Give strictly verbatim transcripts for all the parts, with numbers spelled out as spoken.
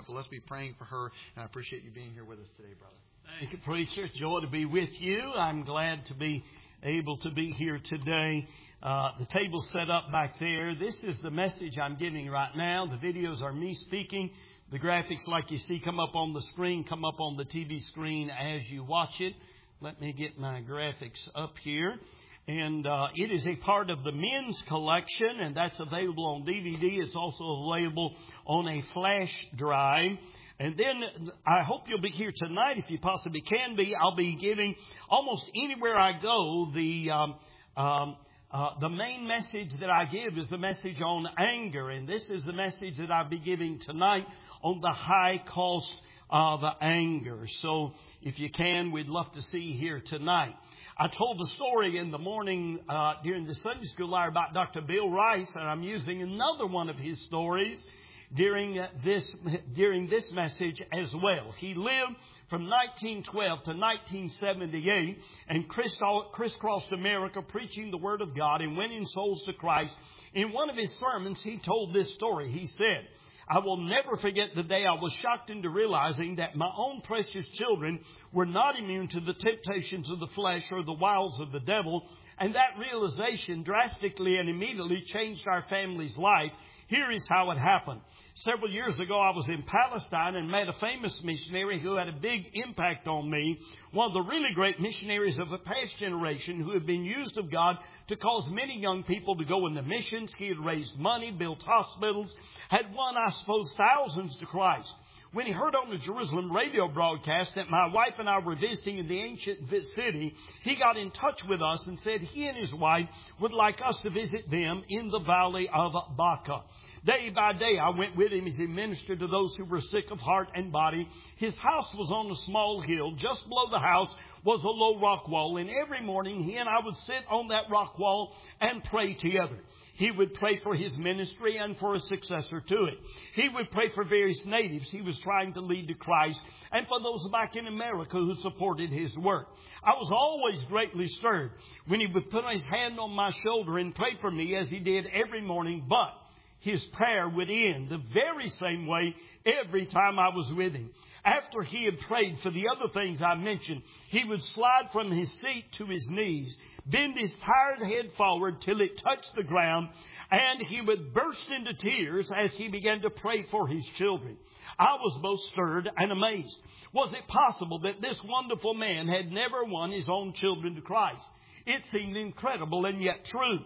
So let's be praying for her. And I appreciate you being here with us today, brother. Thank you, preacher. It's a joy to be with you. I'm glad to be able to be here today. Uh, the table's set up back there. This is the message I'm giving right now. The videos are me speaking. The graphics, like you see, come up on the screen, come up on the T V screen as you watch it. Let me get my graphics up here. And uh, it is a part of the men's collection, and that's available on D V D. It's also available on a flash drive. And then I hope you'll be here tonight if you possibly can be. I'll be giving almost anywhere I go. The um, um, uh, the main message that I give is the message on anger. And this is the message that I'll be giving tonight on the high cost of anger. So if you can, we'd love to see you here tonight. I told the story in the morning uh, during the Sunday school hour about Doctor Bill Rice, and I'm using another one of his stories during this during this message as well. He lived from nineteen twelve to nineteen seventy-eight and crisscrossed America preaching the Word of God and winning souls to Christ. In one of his sermons, he told this story. He said, "I will never forget the day I was shocked into realizing that my own precious children were not immune to the temptations of the flesh or the wiles of the devil. And that realization drastically and immediately changed our family's life. Here is how it happened. Several years ago, I was in Palestine and met a famous missionary who had a big impact on me. One of the really great missionaries of a past generation who had been used of God to cause many young people to go into missions. He had raised money, built hospitals, had won, I suppose, thousands to Christ. When he heard on the Jerusalem radio broadcast that my wife and I were visiting in the ancient city, he got in touch with us and said he and his wife would like us to visit them in the valley of Baca. Day by day, I went with him as he ministered to those who were sick of heart and body. His house was on a small hill. Just below the house was a low rock wall. And every morning, he and I would sit on that rock wall and pray together. He would pray for his ministry and for a successor to it. He would pray for various natives he was trying to lead to Christ and for those back in America who supported his work. I was always greatly stirred when he would put his hand on my shoulder and pray for me as he did every morning, but his prayer would end the very same way every time I was with him. After he had prayed for the other things I mentioned, he would slide from his seat to his knees, bend his tired head forward till it touched the ground, and he would burst into tears as he began to pray for his children. I was both stirred and amazed. Was it possible that this wonderful man had never won his own children to Christ? It seemed incredible and yet true.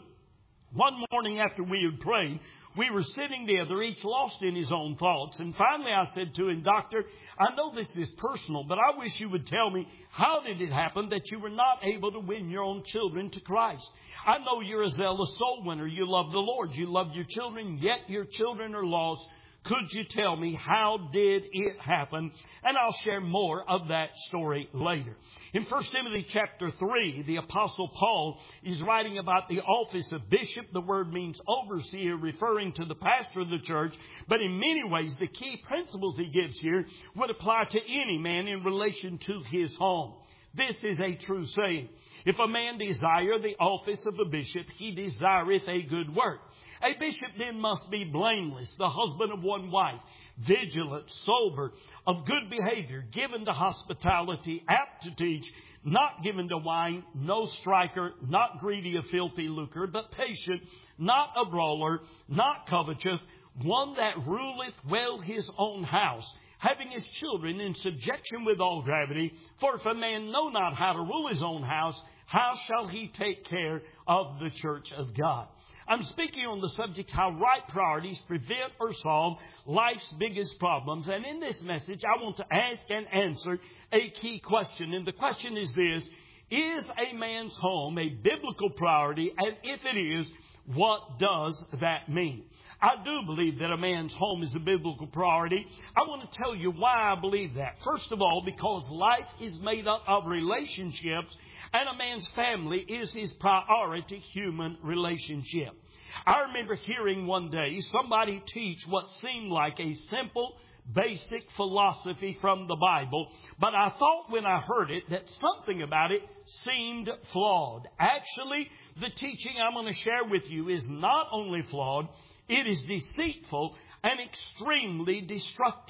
One morning after we had prayed, we were sitting together, each lost in his own thoughts. And finally I said to him, "Doctor, I know this is personal, but I wish you would tell me, how did it happen that you were not able to win your own children to Christ? I know you're a zealous soul winner. You love the Lord. You love your children, yet your children are lost. Could you tell me, how did it happen?" And I'll share more of that story later. In First Timothy chapter three, the Apostle Paul is writing about the office of bishop. The word means overseer, referring to the pastor of the church. But in many ways, the key principles he gives here would apply to any man in relation to his home. This is a true saying. If a man desire the office of a bishop, he desireth a good work. A bishop then must be blameless, the husband of one wife, vigilant, sober, of good behavior, given to hospitality, apt to teach, not given to wine, no striker, not greedy of filthy lucre, but patient, not a brawler, not covetous, one that ruleth well his own house, having his children in subjection with all gravity. For if a man know not how to rule his own house, how shall he take care of the church of God? I'm speaking on the subject, how right priorities prevent or solve life's biggest problems. And in this message, I want to ask and answer a key question. And the question is this: is a man's home a biblical priority? And if it is, what does that mean? I do believe that a man's home is a biblical priority. I want to tell you why I believe that. First of all, because life is made up of relationships, and a man's family is his priority human relationship. I remember hearing one day somebody teach what seemed like a simple, basic philosophy from the Bible, but I thought when I heard it that something about it seemed flawed. Actually, the teaching I'm going to share with you is not only flawed, it is deceitful and extremely destructive.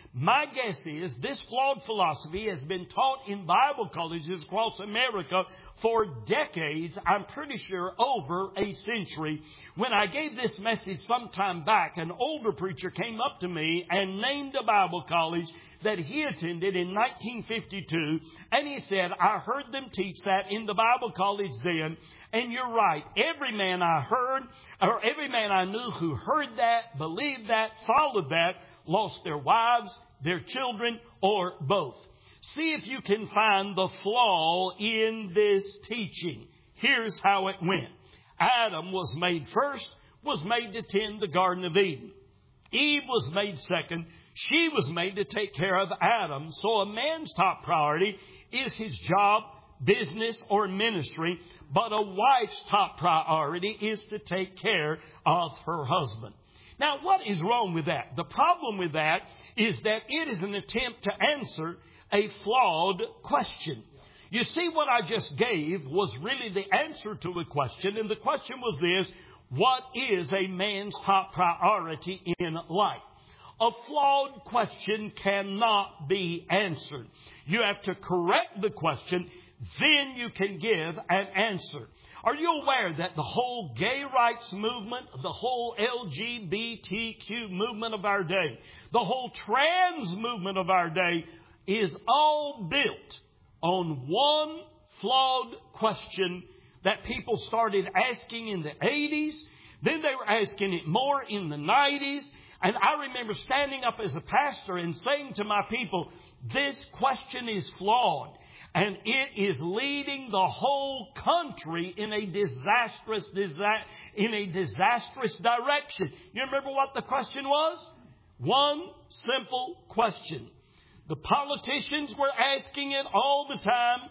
My guess is this flawed philosophy has been taught in Bible colleges across America for decades. I'm pretty sure over a century. When I gave this message some time back, an older preacher came up to me and named a Bible college that he attended in nineteen fifty-two. And he said, I heard them teach that in the Bible college then. And you're right. Every man I heard, or every man I knew who heard that, believed that, followed that, lost their wives, their children, or both. See if you can find the flaw in this teaching. Here's how it went. Adam was made first, was made to tend the Garden of Eden. Eve was made second. She was made to take care of Adam. So a man's top priority is his job, business, or ministry. But a wife's top priority is to take care of her husband. Now, what is wrong with that? The problem with that is that it is an attempt to answer a flawed question. You see, what I just gave was really the answer to a question. And the question was this: what is a man's top priority in life? A flawed question cannot be answered. You have to correct the question, then you can give an answer. Are you aware that the whole gay rights movement, the whole L G B T Q movement of our day, the whole trans movement of our day is all built on one flawed question that people started asking in the eighties. Then they were asking it more in the nineties. And I remember standing up as a pastor and saying to my people, this question is flawed. And it is leading the whole country in a disastrous, disa- in a disastrous direction. You remember what the question was? One simple question. The politicians were asking it all the time.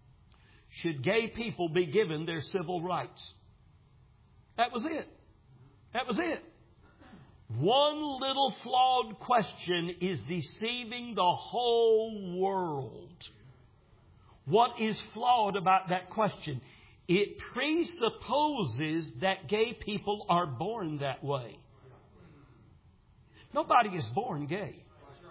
Should gay people be given their civil rights? That was it. That was it. One little flawed question is deceiving the whole world. What is flawed about that question? It presupposes that gay people are born that way. Nobody is born gay.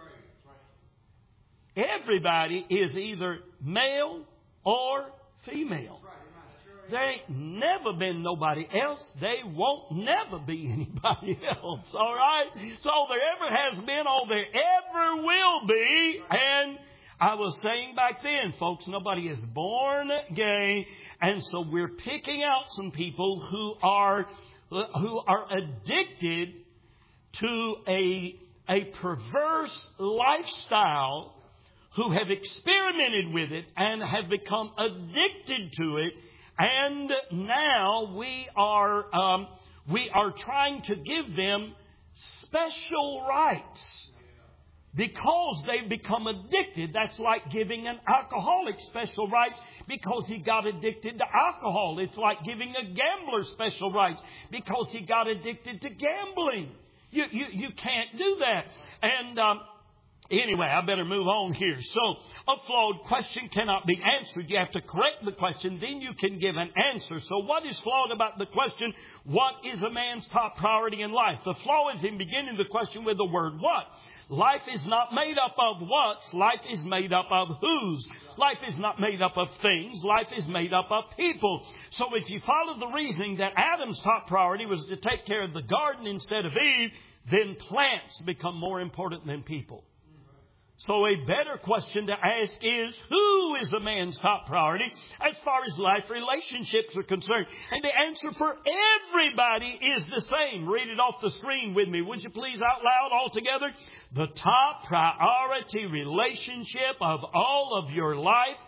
Everybody is either male or female. There ain't never been nobody else. They won't never be anybody else. All right? So all there ever has been, all there ever will be. And I was saying back then, folks, nobody is born gay. And so we're picking out some people who are, who are addicted to a, a perverse lifestyle, who have experimented with it and have become addicted to it. And now we are um, we are trying to give them special rights because they've become addicted. That's like giving an alcoholic special rights because he got addicted to alcohol. It's like giving a gambler special rights because he got addicted to gambling. You you, you can't do that. And um, Anyway, I better move on here. So, a flawed question cannot be answered. You have to correct the question, then you can give an answer. So, what is flawed about the question? What is a man's top priority in life? The flaw is in beginning the question with the word what. Life is not made up of what's. Life is made up of whose. Life is not made up of things. Life is made up of people. So, if you follow the reasoning that Adam's top priority was to take care of the garden instead of Eve, then plants become more important than people. So a better question to ask is, who is a man's top priority as far as life relationships are concerned? And the answer for everybody is the same. Read it off the screen with me, would you please, out loud all together? The top priority relationship of all of your life,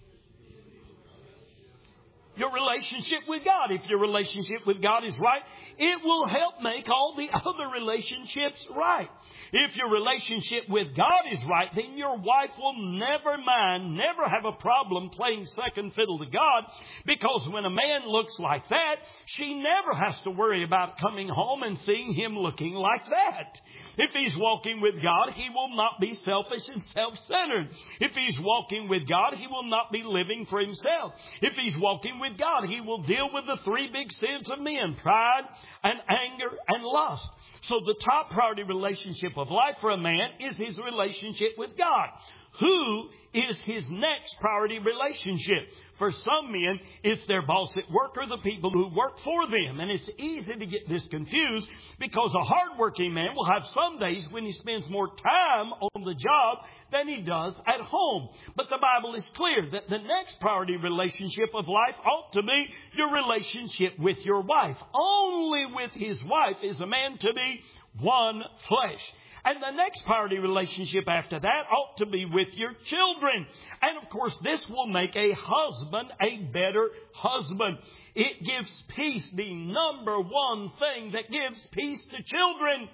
your relationship with God. If your relationship with God is right, it will help make all the other relationships right. If your relationship with God is right, then your wife will never mind, never have a problem playing second fiddle to God, because when a man looks like that, she never has to worry about coming home and seeing him looking like that. If he's walking with God, he will not be selfish and self-centered. If he's walking with God, he will not be living for himself. If he's walking with with God. He will deal with the three big sins of men: pride and anger and lust. So the top priority relationship of life for a man is his relationship with God. Who is his next priority relationship? For some men, it's their boss at work or the people who work for them. And it's easy to get this confused because a hardworking man will have some days when he spends more time on the job than he does at home. But the Bible is clear that the next priority relationship of life ought to be your relationship with your wife. Only with his wife is a man to be one flesh. And the next priority relationship after that ought to be with your children. And of course, this will make a husband a better husband. It gives peace. The number one thing that gives peace to children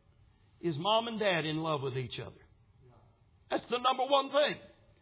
is mom and dad in love with each other. That's the number one thing.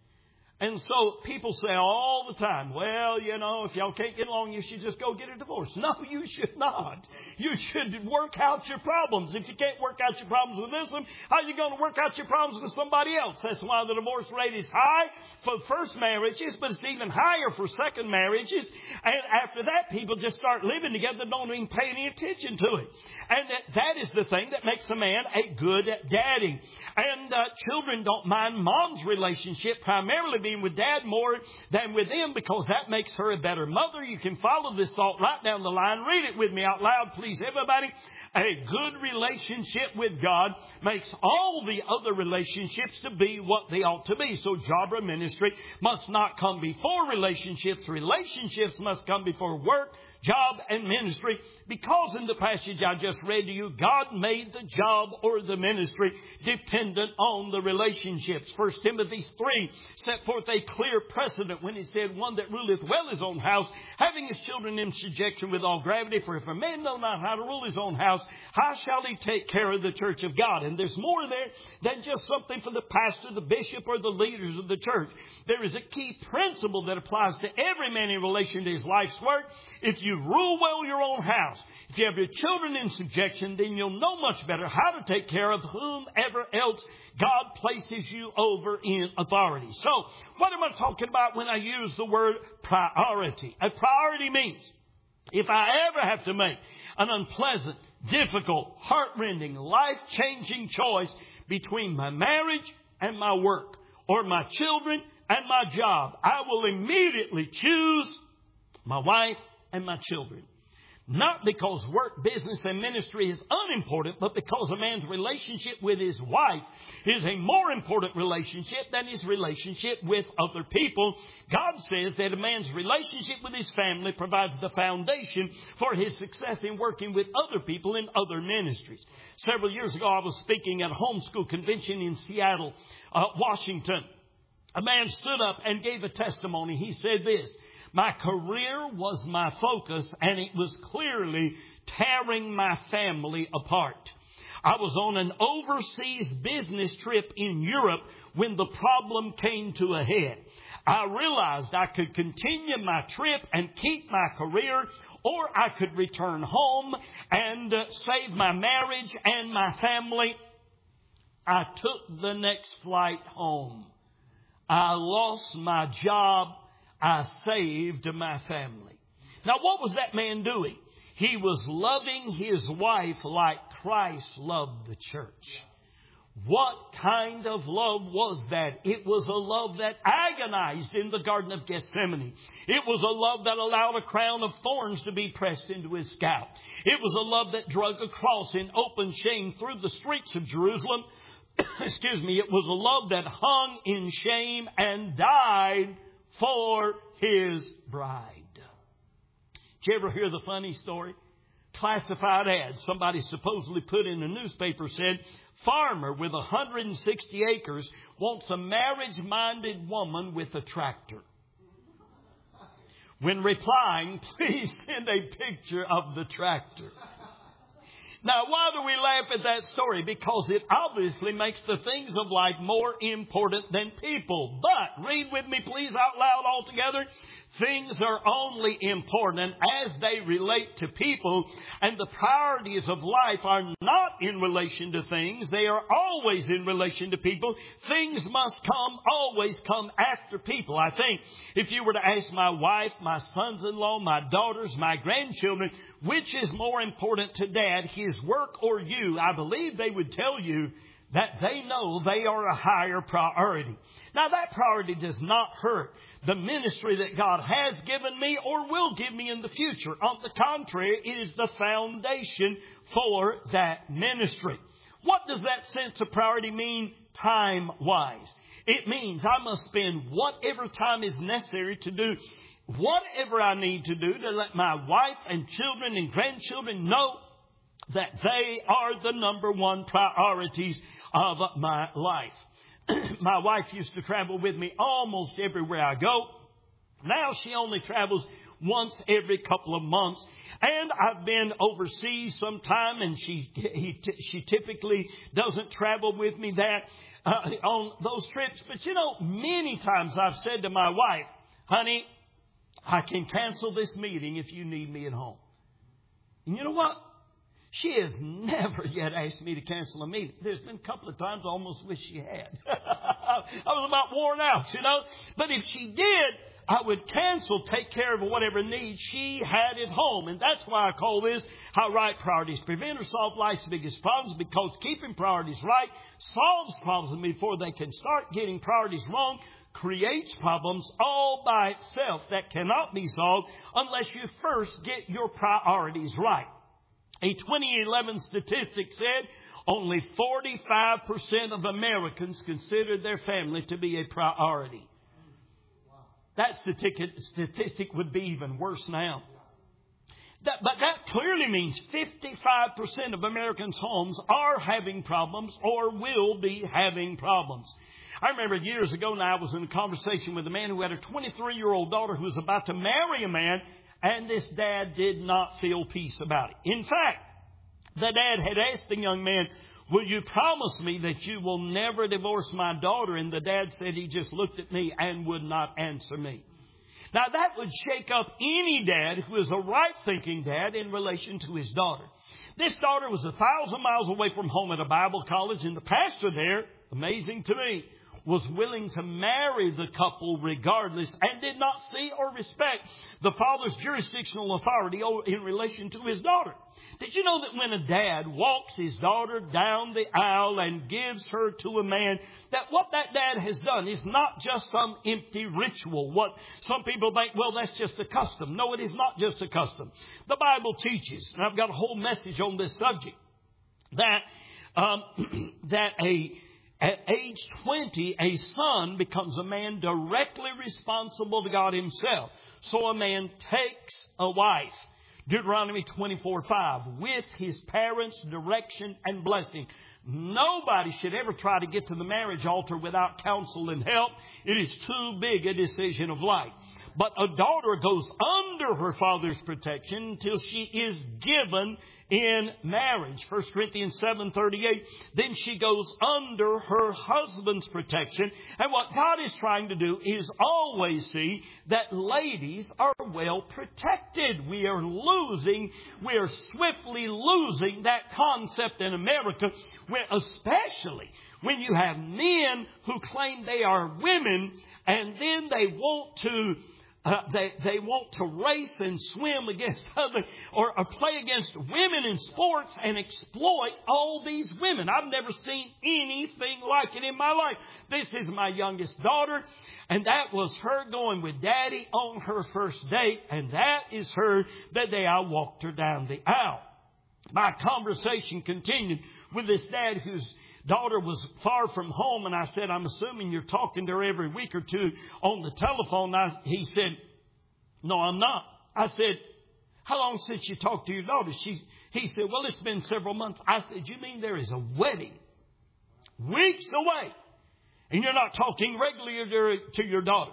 And so people say all the time, well, you know, if y'all can't get along, you should just go get a divorce. No, you should not. You should work out your problems. If you can't work out your problems with this one, how are you going to work out your problems with somebody else? That's why the divorce rate is high for first marriages, but it's even higher for second marriages. And after that, people just start living together, don't even pay any attention to it. And that, that is the thing that makes a man a good daddy. And uh, children don't mind mom's relationship primarily being with dad more than with them because that makes her a better mother. You can follow this thought right down the line. Read it with me out loud, please, everybody. A good relationship with God makes all the other relationships to be what they ought to be. So job or ministry must not come before relationships. Relationships must come before work, job, and ministry. Because in the passage I just read to you, God made the job or the ministry dependent on the relationships. First Timothy three set forth a clear precedent when he said, one that ruleth well his own house, having his children in subjection with all gravity. For if a man know not how to rule his own house, how shall he take care of the church of God? And there's more there than just something for the pastor, the bishop, or the leaders of the church. There is a key principle that applies to every man in relation to his life's work. If you rule well your own house, if you have your children in subjection, then you'll know much better how to take care of whomever else God places you over in authority. So, what am I talking about when I use the word priority? A priority means if I ever have to make an unpleasant, difficult, heart-rending, life-changing choice between my marriage and my work, or my children and my job, I will immediately choose my wife and my children. Not because work, business, and ministry is unimportant, but because a man's relationship with his wife is a more important relationship than his relationship with other people. God says that a man's relationship with his family provides the foundation for his success in working with other people in other ministries. Several years ago, I was speaking at a homeschool convention in Seattle, uh, Washington. A man stood up and gave a testimony. He said this: my career was my focus, and it was clearly tearing my family apart. I was on an overseas business trip in Europe when the problem came to a head. I realized I could continue my trip and keep my career, or I could return home and uh, save my marriage and my family. I took the next flight home. I lost my job. I saved my family. Now, what was that man doing? He was loving his wife like Christ loved the church. What kind of love was that? It was a love that agonized in the Garden of Gethsemane. It was a love that allowed a crown of thorns to be pressed into his scalp. It was a love that drug a cross in open shame through the streets of Jerusalem. Excuse me. It was a love that hung in shame and died for his bride. Did you ever hear the funny story? Classified ad. Somebody supposedly put in a newspaper said, farmer with one hundred sixty acres wants a marriage-minded woman with a tractor. When replying, please send a picture of the tractor. Now, why do we laugh at that story? Because it obviously makes the things of life more important than people. But, read with me please out loud all together. Things are only important as they relate to people, and the priorities of life are not in relation to things. They are always in relation to people. Things must come, always come after people. I think if you were to ask my wife, my sons-in-law, my daughters, my grandchildren, which is more important to Dad, his work or you, I believe they would tell you that they know they are a higher priority. Now, that priority does not hurt the ministry that God has given me or will give me in the future. On the contrary, it is the foundation for that ministry. What does that sense of priority mean time-wise? It means I must spend whatever time is necessary to do whatever I need to do to let my wife and children and grandchildren know that they are the number one priorities of my life. My wife used to travel with me almost everywhere I go. Now she only travels once every couple of months. And I've been overseas sometime, and she he, she typically doesn't travel with me that uh, on those trips. But you know, many times I've said to my wife, honey, I can cancel this meeting if you need me at home. And you know what? She has never yet asked me to cancel a meeting. There's been a couple of times I almost wish she had. I was about worn out, you know. But if she did, I would cancel, take care of whatever needs she had at home. And that's why I call this How Right Priorities Prevent or Solve Life's Biggest Problems. Because keeping priorities right solves problems before they can start. Getting priorities wrong creates problems all by itself that cannot be solved unless you first get your priorities right. A twenty eleven statistic said only forty-five percent of Americans considered their family to be a priority. That statistic would be even worse now. That, but that clearly means fifty-five percent of Americans' homes are having problems or will be having problems. I remember years ago now I was in a conversation with a man who had a twenty-three-year-old daughter who was about to marry a man. And this dad did not feel peace about it. In fact, the dad had asked the young man, will you promise me that you will never divorce my daughter? And the dad said he just looked at me and would not answer me. Now, that would shake up any dad who is a right-thinking dad in relation to his daughter. This daughter was a thousand miles away from home at a Bible college, and the pastor there, amazing to me, was willing to marry the couple regardless and did not see or respect the father's jurisdictional authority in relation to his daughter. Did you know that when a dad walks his daughter down the aisle and gives her to a man, that what that dad has done is not just some empty ritual? What some people think, well, that's just a custom. No, it is not just a custom. The Bible teaches, and I've got a whole message on this subject, that um, that a At age twenty, a son becomes a man directly responsible to God himself. So a man takes a wife, Deuteronomy twenty-four five, with his parents' direction and blessing. Nobody should ever try to get to the marriage altar without counsel and help. It is too big a decision of life. But a daughter goes under her father's protection until she is given in marriage. First Corinthians seven thirty-eight. Then she goes under her husband's protection. And what God is trying to do is always see that ladies are well protected. We are losing, we are swiftly losing that concept in America, where especially when you have men who claim they are women and then they want to Uh, they, they want to race and swim against other or, or play against women in sports and exploit all these women. I've never seen anything like it in my life. This is my youngest daughter, and that was her going with Daddy on her first date, and that is her the day I walked her down the aisle. My conversation continued with this dad whose daughter was far from home, and I said, I'm assuming you're talking to her every week or two on the telephone. I, he said, no, I'm not. I said, how long since you talked to your daughter? She, he said, well, it's been several months. I said, you mean there is a wedding weeks away and you're not talking regularly to your daughter?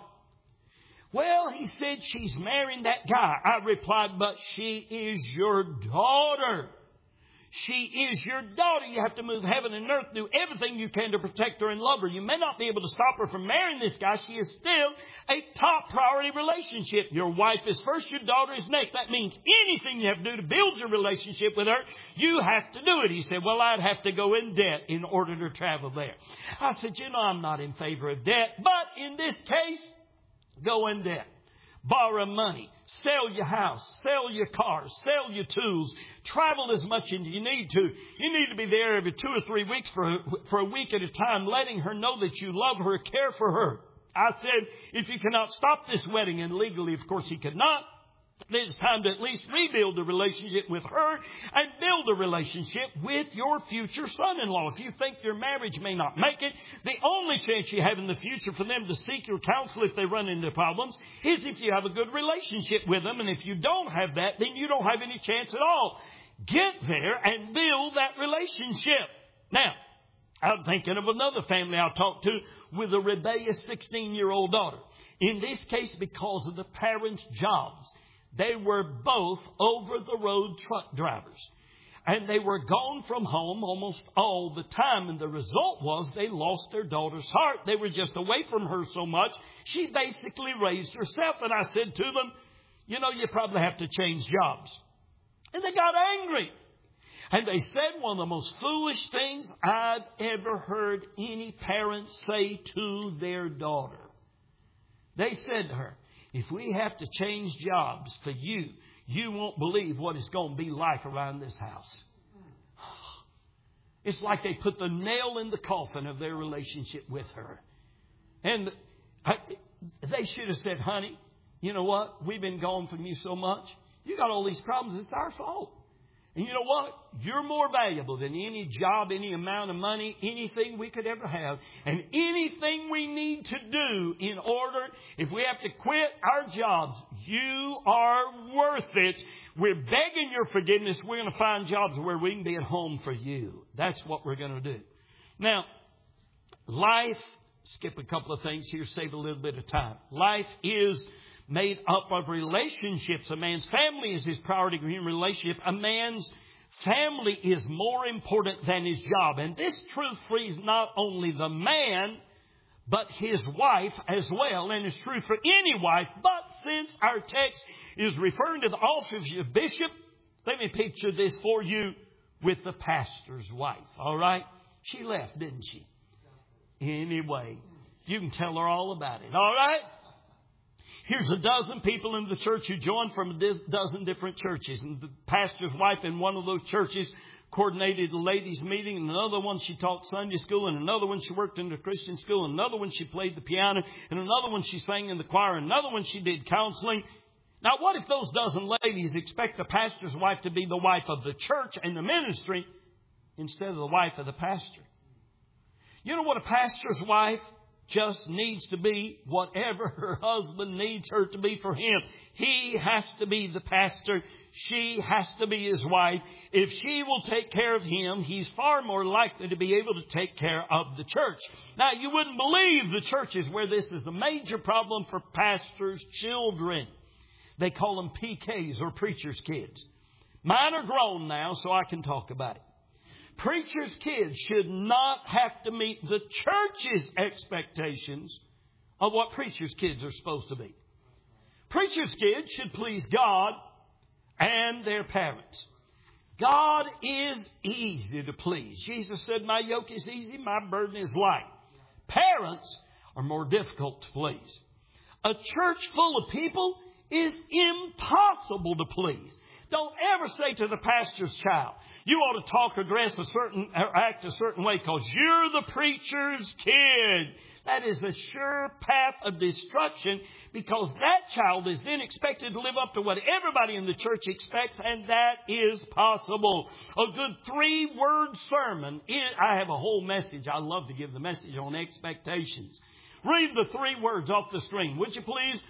Well, he said, she's marrying that guy. I replied, but she is your daughter. She is your daughter. You have to move heaven and earth, do everything you can to protect her and love her. You may not be able to stop her from marrying this guy. She is still a top priority relationship. Your wife is first, your daughter is next. That means anything you have to do to build your relationship with her, you have to do it. He said, well, I'd have to go in debt in order to travel there. I said, you know, I'm not in favor of debt, but in this case, go in debt. Borrow money, sell your house, sell your car, sell your tools, travel as much as you need to. You need to be there every two or three weeks for, for a week at a time, letting her know that you love her, care for her. I said, if you cannot stop this wedding, and legally, of course, he could not, it's time to at least rebuild the relationship with her and build a relationship with your future son-in-law. If you think your marriage may not make it, the only chance you have in the future for them to seek your counsel if they run into problems is if you have a good relationship with them. And if you don't have that, then you don't have any chance at all. Get there and build that relationship. Now, I'm thinking of another family I talked to with a rebellious sixteen-year-old daughter. In this case, because of the parents' jobs. They were both over-the-road truck drivers. And they were gone from home almost all the time. And the result was they lost their daughter's heart. They were just away from her so much, she basically raised herself. And I said to them, you know, you probably have to change jobs. And they got angry. And they said one of the most foolish things I'd ever heard any parent say to their daughter. They said to her, if we have to change jobs for you, you won't believe what it's going to be like around this house. It's like they put the nail in the coffin of their relationship with her. And I, they should have said, honey, you know what? We've been gone from you so much. You got all these problems. It's our fault. And you know what? You're more valuable than any job, any amount of money, anything we could ever have. And anything we need to do in order, if we have to quit our jobs, you are worth it. We're begging your forgiveness. We're going to find jobs where we can be at home for you. That's what we're going to do. Now, life, skip a couple of things here, save a little bit of time. Life is made up of relationships. A man's family is his priority relationship. A man's family is more important than his job. And this truth frees not only the man, but his wife as well. And it's true for any wife. But since our text is referring to the office of bishop, let me picture this for you with the pastor's wife. All right? She left, didn't she? Anyway, you can tell her all about it. All right? Here's a dozen people in the church who joined from a dozen different churches. And the pastor's wife in one of those churches coordinated the ladies' meeting. And another one she taught Sunday school. And another one she worked in the Christian school. And another one she played the piano. And another one she sang in the choir. And another one she did counseling. Now, what if those dozen ladies expect the pastor's wife to be the wife of the church and the ministry instead of the wife of the pastor? You know what a pastor's wife just needs to be? Whatever her husband needs her to be for him. He has to be the pastor. She has to be his wife. If she will take care of him, he's far more likely to be able to take care of the church. Now, you wouldn't believe the churches where this is a major problem for pastors' children. They call them P Ks or preacher's kids. Mine are grown now, so I can talk about it. Preachers' kids should not have to meet the church's expectations of what preachers' kids are supposed to be. Preachers' kids should please God and their parents. God is easy to please. Jesus said, my yoke is easy, my burden is light. Parents are more difficult to please. A church full of people is impossible to please. Don't ever say to the pastor's child, you ought to talk or dress a certain, or act a certain way because you're the preacher's kid. That is a sure path of destruction because that child is then expected to live up to what everybody in the church expects, and that is possible. A good three-word sermon. I have a whole message. I love to give the message on expectations. Read the three words off the screen, would you please?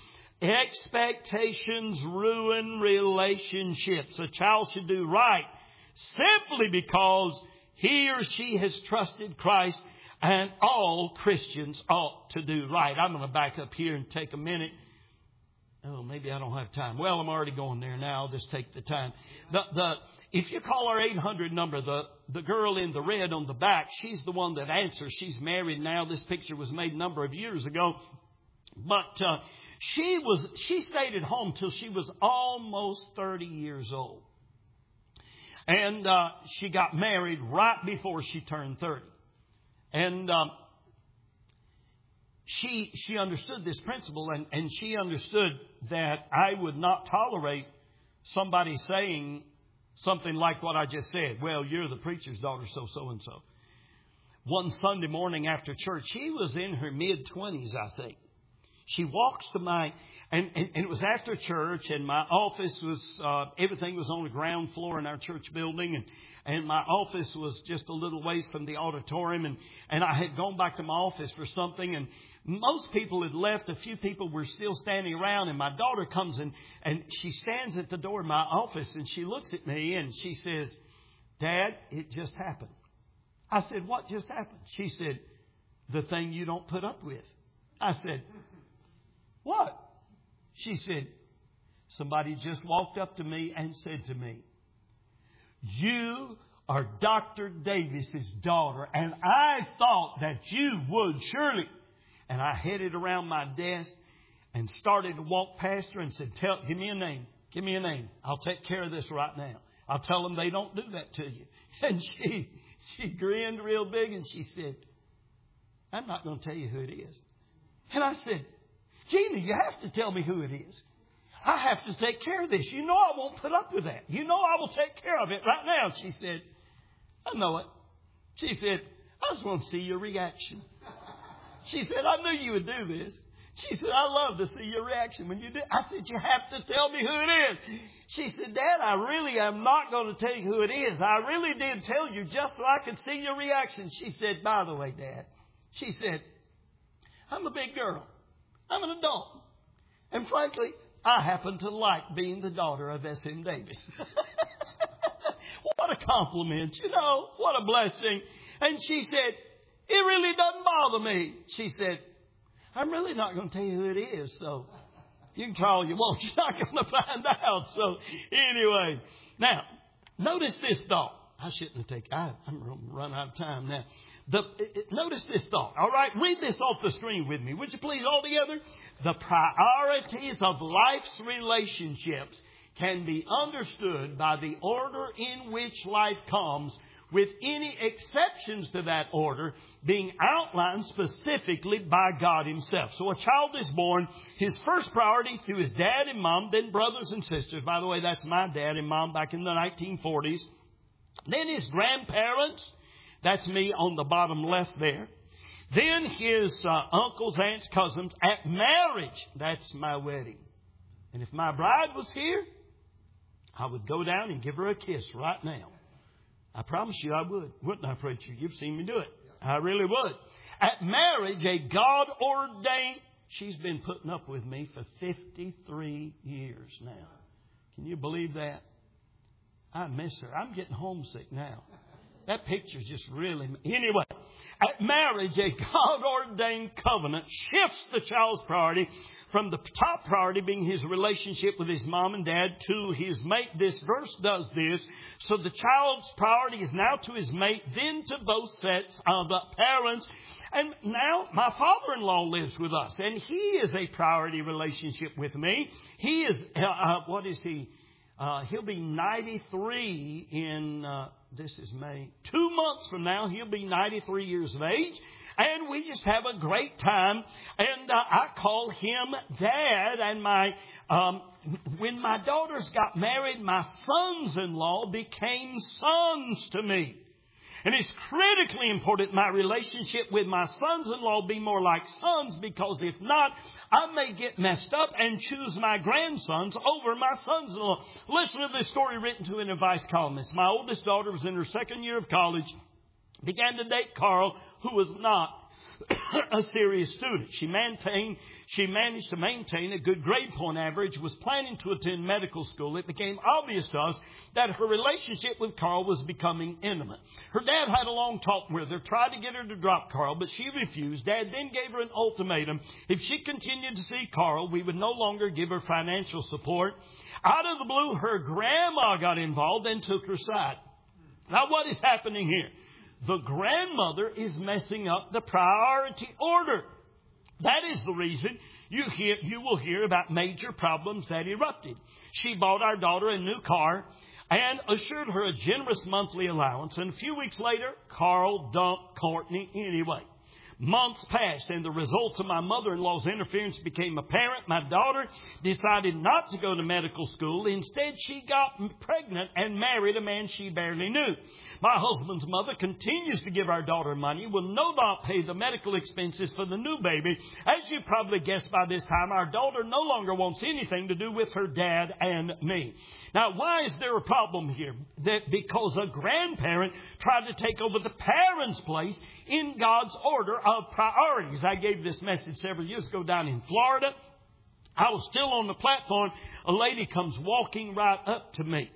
Expectations ruin relationships. A child should do right simply because he or she has trusted Christ, and all Christians ought to do right. I'm going to back up here and take a minute. Oh, maybe I don't have time. Well, I'm already going there now. I'll just take the time. The, the, if you call our eight hundred number, the, the girl in the red on the back, she's the one that answers. She's married now. This picture was made a number of years ago. But uh, she was she stayed at home till she was almost thirty years old. And uh, she got married right before she turned thirty. And um, she she understood this principle, and, and she understood that I would not tolerate somebody saying something like what I just said. Well, you're the preacher's daughter, so, so, and so. One Sunday morning after church, she was in her mid-twenties, I think. She walks to my, and, and, and it was after church, and my office was, uh, everything was on the ground floor in our church building, and, and my office was just a little ways from the auditorium, and, and I had gone back to my office for something, and most people had left. A few people were still standing around, and my daughter comes in, and she stands at the door of my office, and she looks at me, and she says, Dad, it just happened. I said, what just happened? She said, the thing you don't put up with. I said, what? She said, somebody just walked up to me and said to me, you are Doctor Davis's daughter, and I thought that you would surely. And I headed around my desk and started to walk past her and said, "Tell, give me a name. Give me a name. I'll take care of this right now. I'll tell them they don't do that to you." And she, she grinned real big and she said, "I'm not going to tell you who it is." And I said, "Gina, you have to tell me who it is. I have to take care of this. You know I won't put up with that. You know I will take care of it right now." She said, "I know it." She said, "I just want to see your reaction." She said, "I knew you would do this." She said, "I love to see your reaction when you do." I said, "You have to tell me who it is." She said, "Dad, I really am not going to tell you who it is. I really did tell you just so I could see your reaction." She said, "By the way, Dad," she said, "I'm a big girl. I'm an adult. And frankly, I happen to like being the daughter of S M Davis." What a compliment, you know, what a blessing. And she said, "It really doesn't bother me." She said, "I'm really not going to tell you who it is, so you can try all you want. You're not going to find out." So anyway, now, notice this thought. I shouldn't have taken, I, I'm going to run out of time now. The, notice this thought. All right, read this off the screen with me. Would you please, all together? The priorities of life's relationships can be understood by the order in which life comes, with any exceptions to that order being outlined specifically by God Himself. So a child is born, his first priority to his dad and mom, then brothers and sisters. By the way, that's my dad and mom back in the nineteen forties. Then his grandparents. That's me on the bottom left there. Then his uh, uncles, aunts, cousins. At marriage, that's my wedding. And if my bride was here, I would go down and give her a kiss right now. I promise you I would. Wouldn't I, preacher? You've seen me do it. I really would. At marriage, a God-ordained... She's been putting up with me for fifty-three years now. Can you believe that? I miss her. I'm getting homesick now. That picture's just really... Anyway, at marriage, a God-ordained covenant shifts the child's priority from the top priority being his relationship with his mom and dad to his mate. This verse does this. So the child's priority is now to his mate, then to both sets of parents. And now my father-in-law lives with us, and he is a priority relationship with me. He is, uh, uh, what is he? Uh, he'll be ninety-three in... Uh, This is May. Two months from now, he'll be ninety-three years of age. And we just have a great time. And uh, I call him Dad. And my um, when my daughters got married, my sons-in-law became sons to me. And it's critically important my relationship with my sons-in-law be more like sons, because if not, I may get messed up and choose my grandsons over my sons-in-law. Listen to this story written to an advice columnist. My oldest daughter was in her second year of college, began to date Carl, who was not a serious student. She maintained, she managed to maintain a good grade point average, was planning to attend medical school. It became obvious to us that her relationship with Carl was becoming intimate. Her dad had a long talk with her, tried to get her to drop Carl, but she refused. Dad then gave her an ultimatum. If she continued to see Carl, we would no longer give her financial support. Out of the blue, her grandma got involved and took her side. Now, what is happening here? The grandmother is messing up the priority order. That is the reason you hear, you will hear about major problems that erupted. She bought our daughter a new car and assured her a generous monthly allowance. And a few weeks later, Carl dumped Courtney anyway. Months passed, and the results of my mother-in-law's interference became apparent. My daughter decided not to go to medical school. Instead, she got pregnant and married a man she barely knew. My husband's mother continues to give our daughter money, will no doubt pay the medical expenses for the new baby. As you probably guessed by this time, our daughter no longer wants anything to do with her dad and me. Now, why is there a problem here? That because a grandparent tried to take over the parent's place in God's order of priorities. I gave this message several years ago down in Florida. I was still on the platform. A lady comes walking right up to me.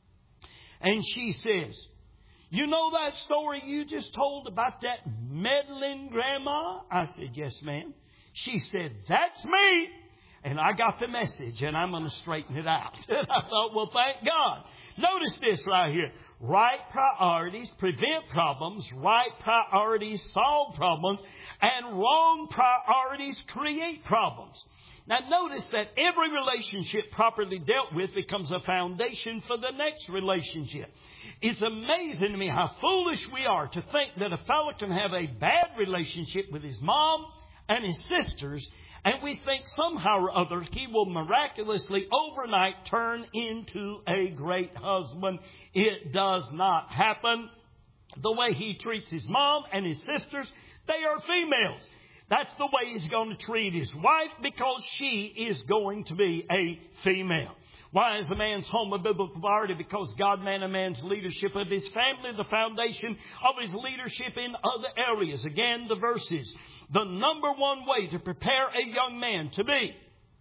And she says, "You know that story you just told about that meddling grandma?" I said, "Yes, ma'am." She said, "That's me." And I got the message, and I'm going to straighten it out. And I thought, well, thank God. Notice this right here. Right priorities prevent problems. Right priorities solve problems. And wrong priorities create problems. Now, notice that every relationship properly dealt with becomes a foundation for the next relationship. It's amazing to me how foolish we are to think that a fellow can have a bad relationship with his mom and his sisters, and we think somehow or other he will miraculously overnight turn into a great husband. It does not happen. The way he treats his mom and his sisters, they are females. That's the way he's going to treat his wife, because she is going to be a female. Why is a man's home a biblical priority? Because God made a man's leadership of his family the foundation of his leadership in other areas. Again, the verses. The number one way to prepare a young man to be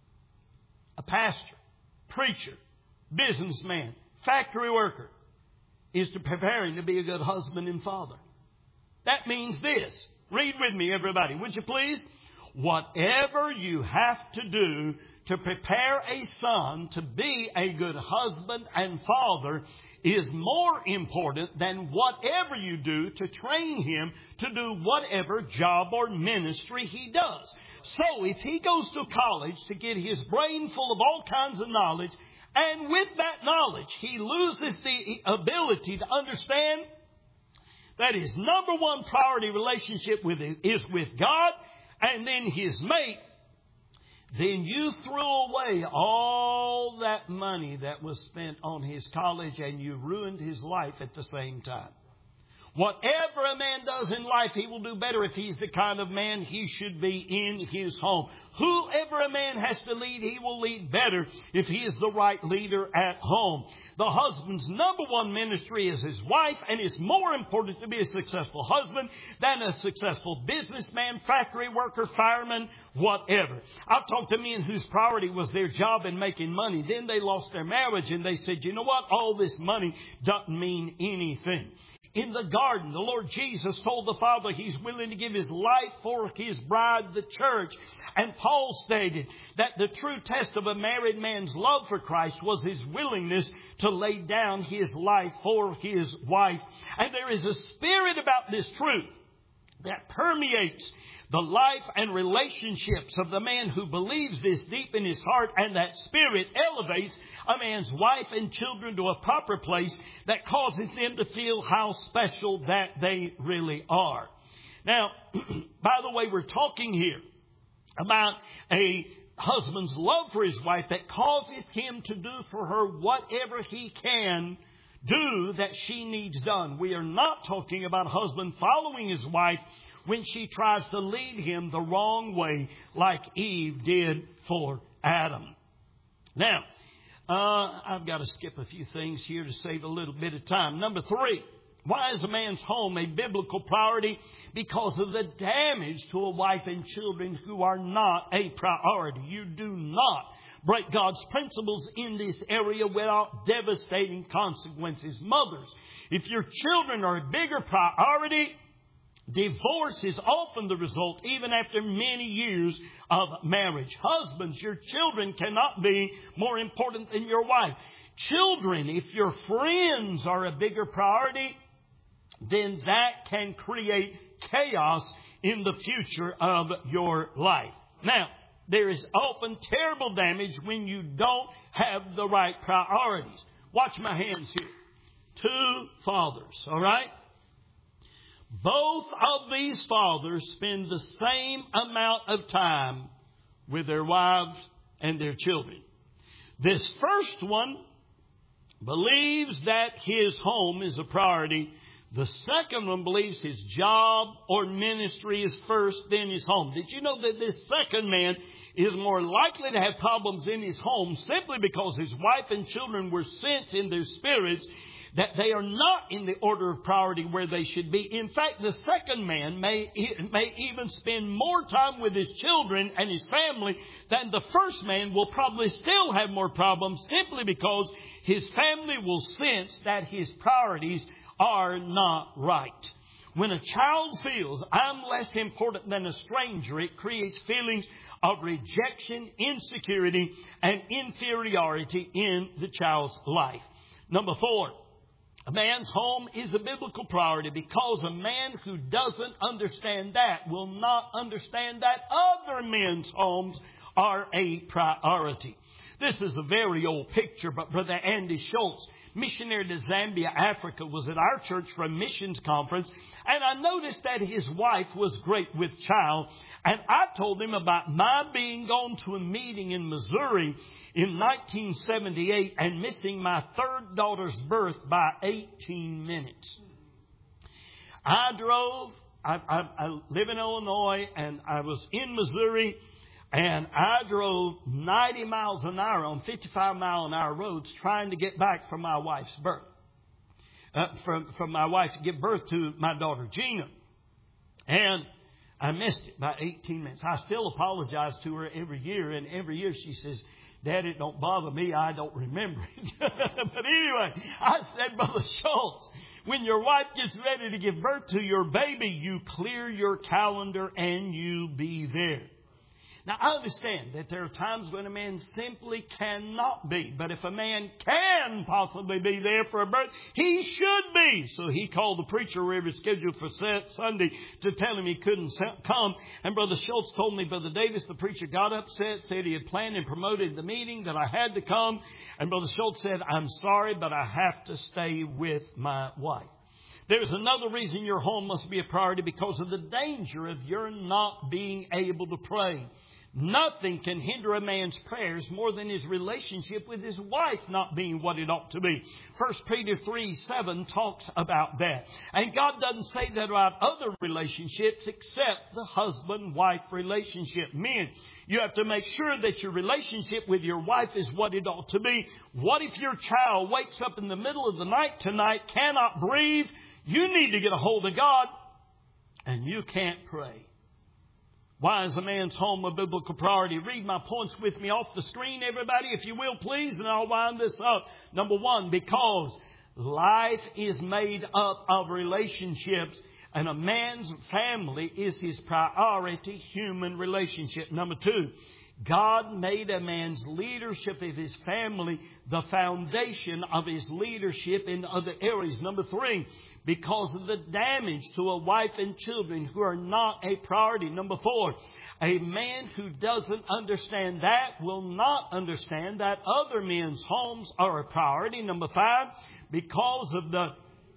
a pastor, preacher, businessman, factory worker is to prepare him to be a good husband and father. That means this. Read with me, everybody, would you please? Whatever you have to do to prepare a son to be a good husband and father is more important than whatever you do to train him to do whatever job or ministry he does. So if he goes to college to get his brain full of all kinds of knowledge, and with that knowledge he loses the ability to understand that his number one priority relationship with it is with God and then his mate, then you threw away all that money that was spent on his college and you ruined his life at the same time. Whatever a man does in life, he will do better if he's the kind of man he should be in his home. Whoever a man has to lead, he will lead better if he is the right leader at home. The husband's number one ministry is his wife, and it's more important to be a successful husband than a successful businessman, factory worker, fireman, whatever. I've talked to men whose priority was their job and making money. Then they lost their marriage and they said, you know what? All this money doesn't mean anything. In the garden, the Lord Jesus told the Father He's willing to give His life for His bride, the church. And Paul stated that the true test of a married man's love for Christ was his willingness to lay down his life for his wife. And there is a spirit about this truth that permeates the life and relationships of the man who believes this deep in his heart, and that spirit elevates a man's wife and children to a proper place that causes them to feel how special that they really are. Now, by the way, we're talking here about a husband's love for his wife that causes him to do for her whatever he can do that she needs done. We are not talking about a husband following his wife when she tries to lead him the wrong way like Eve did for Adam. Now, uh, I've got to skip a few things here to save a little bit of time. Number three, Why is a man's home a biblical priority? Because of the damage to a wife and children who are not a priority. You do not break God's principles in this area without devastating consequences. Mothers, if your children are a bigger priority, divorce is often the result, even after many years of marriage. Husbands, your children cannot be more important than your wife. Children, if your friends are a bigger priority, then that can create chaos in the future of your life. Now, there is often terrible damage when you don't have the right priorities. Watch my hands here. Two fathers, all right? Both of these fathers spend the same amount of time with their wives and their children. This first one believes that his home is a priority. The second one believes his job or ministry is first, then his home. Did you know that this second man is more likely to have problems in his home simply because his wife and children were sensed in their spirits that they are not in the order of priority where they should be. In fact, the second man may, may even spend more time with his children and his family than the first man. Will probably still have more problems simply because his family will sense that his priorities are not right. When a child feels I'm less important than a stranger, it creates feelings of rejection, insecurity, and inferiority in the child's life. Number four, a man's home is a biblical priority because a man who doesn't understand that will not understand that other men's homes are a priority. This is a very old picture, but Brother Andy Schultz, missionary to Zambia, Africa, was at our church for a missions conference, and I noticed that his wife was great with child, and I told him about my being gone to a meeting in Missouri in nineteen seventy-eight and missing my third daughter's birth by eighteen minutes. I drove, I, I, I live in Illinois, and I was in Missouri, and I drove ninety miles an hour on fifty-five mile an hour roads trying to get back from my wife's birth. Uh, from, from my wife to give birth to my daughter Gina. And I missed it by eighteen minutes. I still apologize to her every year. And every year she says, Dad, it don't bother me. I don't remember it. But anyway, I said, Brother Schultz, when your wife gets ready to give birth to your baby, you clear your calendar and you be there. Now, I understand that there are times when a man simply cannot be. But if a man can possibly be there for a birth, he should be. So he called the preacher we were scheduled for Sunday to tell him he couldn't come. And Brother Schultz told me, Brother Davis, the preacher, got upset, said he had planned and promoted the meeting, that I had to come. And Brother Schultz said, I'm sorry, but I have to stay with my wife. There's another reason your home must be a priority, because of the danger of your not being able to pray. Nothing can hinder a man's prayers more than his relationship with his wife not being what it ought to be. First Peter three seven talks about that. And God doesn't say that about other relationships except the husband-wife relationship. Men, you have to make sure that your relationship with your wife is what it ought to be. What if your child wakes up in the middle of the night tonight, cannot breathe? You need to get a hold of God, and you can't pray. Why is a man's home a biblical priority? Read my points with me off the screen, everybody, if you will, please, and I'll wind this up. Number one, because life is made up of relationships, and a man's family is his priority human relationship. Number two, God made a man's leadership of his family the foundation of his leadership in other areas. Number three, because of the damage to a wife and children who are not a priority. Number four, a man who doesn't understand that will not understand that other men's homes are a priority. Number five, because of the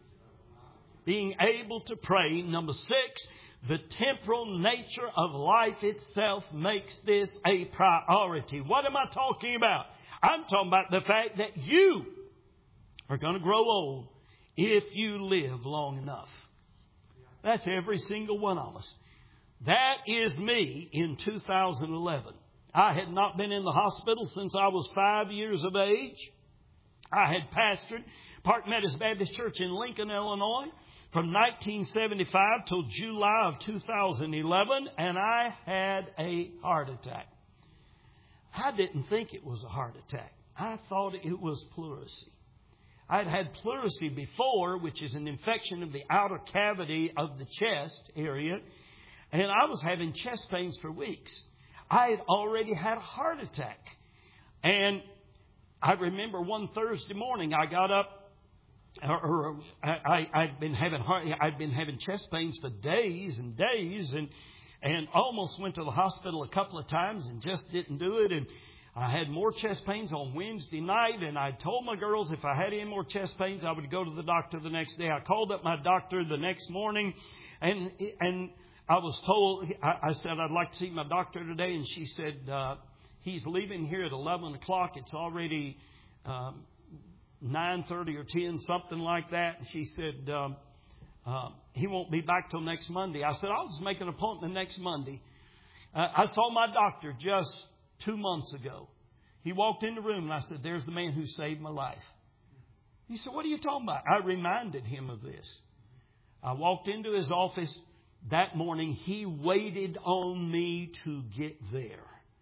being able to pray. Number six, the temporal nature of life itself makes this a priority. What am I talking about? I'm talking about the fact that you are going to grow old if you live long enough. That's every single one of us. That is me in two thousand eleven. I had not been in the hospital since I was five years of age. I had pastored Park Meadows Baptist Church in Lincoln, Illinois from nineteen seventy-five till July of two thousand eleven, and I had a heart attack. I didn't think it was a heart attack. I thought it was pleurisy. I'd had pleurisy before, which is an infection of the outer cavity of the chest area, and I was having chest pains for weeks. I had already had a heart attack. And I remember one Thursday morning I got up, or, or I, I'd been having heart, I'd been having chest pains for days and days, and and almost went to the hospital a couple of times and just didn't do it. And I had more chest pains on Wednesday night, and I told my girls if I had any more chest pains, I would go to the doctor the next day. I called up my doctor the next morning, and and I was told, I, I said, I'd like to see my doctor today, and she said, uh, he's leaving here at eleven o'clock. It's already um, nine thirty or ten, something like that. And she said, um, uh, he won't be back till next Monday. I said, I'll just make an appointment next Monday. Uh, I saw my doctor just two months ago. He walked in the room, and I said, there's the man who saved my life. He said, what are you talking about? I reminded him of this. I walked into his office that morning. He waited on me to get there.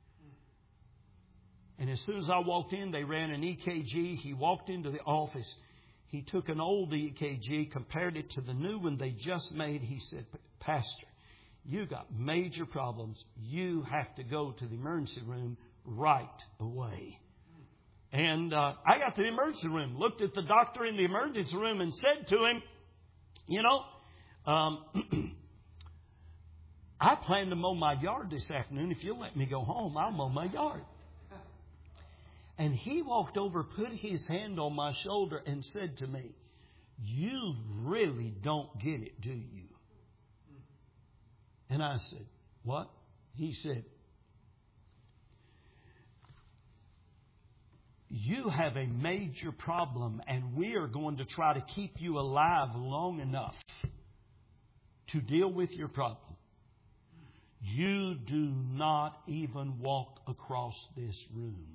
And as soon as I walked in, they ran an E K G. He walked into the office. He took an old E K G, compared it to the new one they just made. He said, Pastor, you got major problems. You have to go to the emergency room right away. And uh, I got to the emergency room, looked at the doctor in the emergency room and said to him, you know, um, I plan to mow my yard this afternoon. If you'll let me go home, I'll mow my yard. And he walked over, put his hand on my shoulder and said to me, you really don't get it, do you? And I said, what? He said, you have a major problem, and we are going to try to keep you alive long enough to deal with your problem. You do not even walk across this room.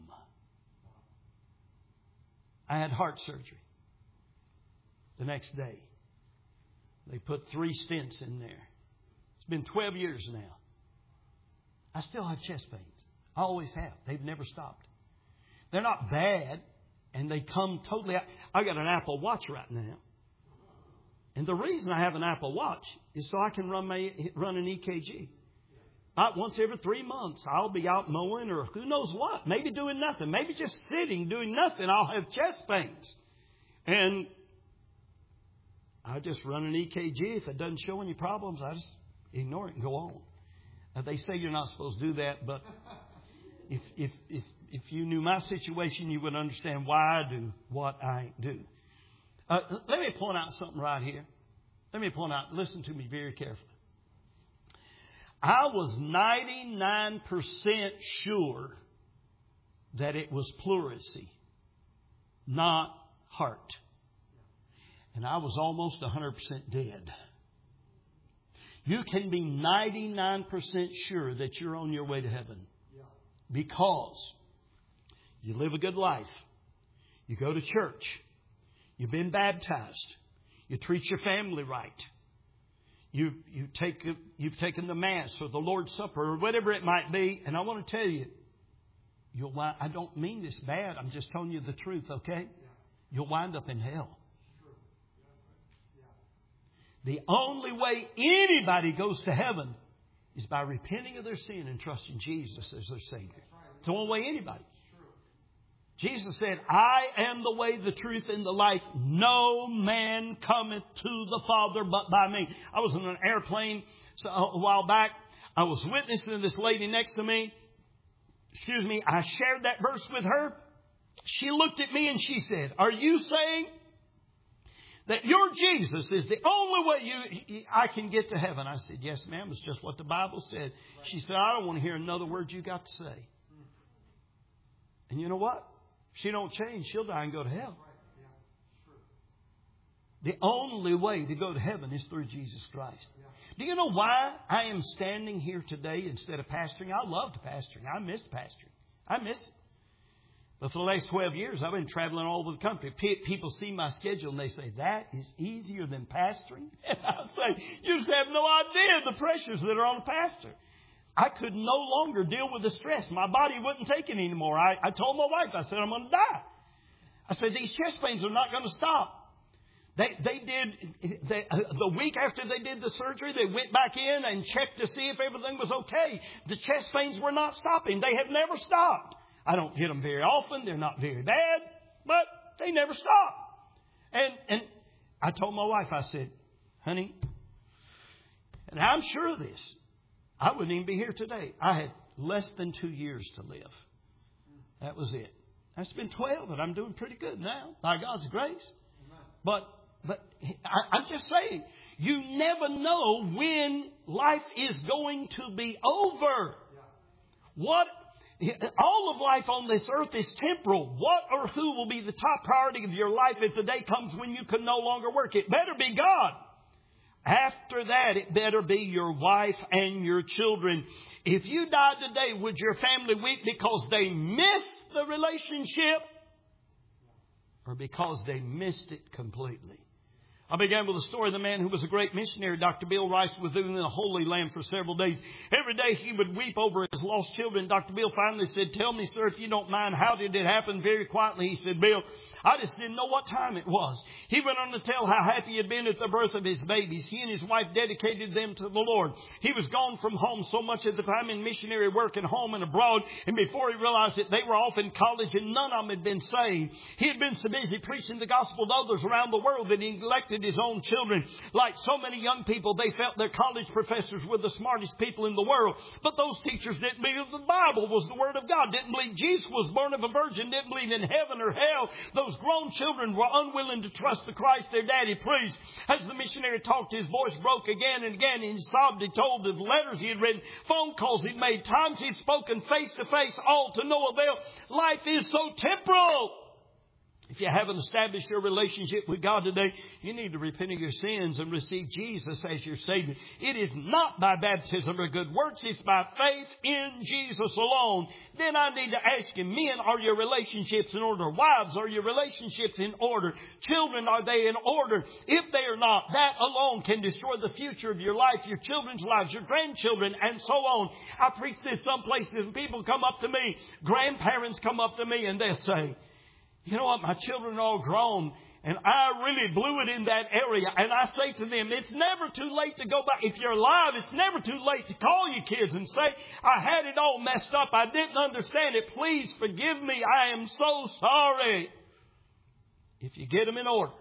I had heart surgery the next day. They put three stents in there. It's been twelve years now. I still have chest pains. I always have. They've never stopped. They're not bad, and they come totally out. I got an Apple Watch right now. And the reason I have an Apple Watch is so I can run my run an E K G. Not once every three months, I'll be out mowing or who knows what. Maybe doing nothing. Maybe just sitting, doing nothing. I'll have chest pains. And I just run an E K G. If it doesn't show any problems, I just ignore it and go on. Now, they say you're not supposed to do that, but if if if if you knew my situation, you would understand why I do what I do. Uh, let me point out something right here. Let me point out, listen to me very carefully. I was ninety-nine percent sure that it was pleurisy, not heart. And I was almost one hundred percent dead. You can be ninety-nine percent sure that you're on your way to heaven because you live a good life. You go to church. You've been baptized. You treat your family right. You you take you've taken the Mass or the Lord's Supper or whatever it might be, and I want to tell you, you'll wind, I don't mean this bad. I'm just telling you the truth, okay? You'll wind up in hell. The only way anybody goes to heaven is by repenting of their sin and trusting Jesus as their Savior. It's the only way anybody. Jesus said, I am the way, the truth, and the life. No man cometh to the Father but by me. I was in an airplane a while back. I was witnessing to this lady next to me. Excuse me. I shared that verse with her. She looked at me and she said, are you saying that your Jesus is the only way you I can get to heaven? I said, yes, ma'am. It's just what the Bible said. She said, I don't want to hear another word you got to say. And you know what? If she don't change, she'll die and go to hell. The only way to go to heaven is through Jesus Christ. Do you know why I am standing here today instead of pastoring? I loved pastoring. I missed pastoring. I miss it. But for the last twelve years, I've been traveling all over the country. P- people see my schedule and they say, that is easier than pastoring? And I say, you just have no idea the pressures that are on a pastor. I could no longer deal with the stress. My body wouldn't take it anymore. I, I told my wife, I said, I'm going to die. I said, these chest pains are not going to stop. They, they did, they, uh, the week after they did the surgery, they went back in and checked to see if everything was okay. The chest pains were not stopping. They have never stopped. I don't hit them very often. They're not very bad, but they never stop. And, and I told my wife, I said, honey, and I'm sure of this, I wouldn't even be here today. I had less than two years to live. That was it. It's been twelve, and I'm doing pretty good now, by God's grace. But but I, I'm just saying, you never know when life is going to be over. What? All of life on this earth is temporal. What or who will be the top priority of your life if the day comes when you can no longer work? It better be God. After that, it better be your wife and your children. If you died today, would your family weep because they missed the relationship or because they missed it completely? I began with the story of the man who was a great missionary. Doctor Bill Rice was in the Holy Land for several days. Every day he would weep over his lost children. Doctor Bill finally said, tell me, sir, if you don't mind, how did it happen? Very quietly, he said, Bill, I just didn't know what time it was. He went on to tell how happy he had been at the birth of his babies. He and his wife dedicated them to the Lord. He was gone from home so much at the time in missionary work and home and abroad. And before he realized it, they were off in college and none of them had been saved. He had been so busy preaching the gospel to others around the world that he neglected his own children. Like so many young people, they felt their college professors were the smartest people in the world. But those teachers didn't believe the Bible was the Word of God, didn't believe Jesus was born of a virgin, didn't believe in heaven or hell. Those grown children were unwilling to trust the Christ their daddy preached. As the missionary talked, his voice broke again and again. And he sobbed. He told of letters he had written, phone calls he'd made, times he'd spoken face to face, all to no avail. Life is so temporal. If you haven't established your relationship with God today, you need to repent of your sins and receive Jesus as your Savior. It is not by baptism or good works. It's by faith in Jesus alone. Then I need to ask you, men, are your relationships in order? Wives, are your relationships in order? Children, are they in order? If they are not, that alone can destroy the future of your life, your children's lives, your grandchildren, and so on. I preach this some places and people come up to me, grandparents come up to me and they'll say, you know what, my children are all grown and I really blew it in that area. And I say to them, it's never too late to go back. If you're alive, it's never too late to call your kids and say, I had it all messed up. I didn't understand it. Please forgive me. I am so sorry. If you get them in order.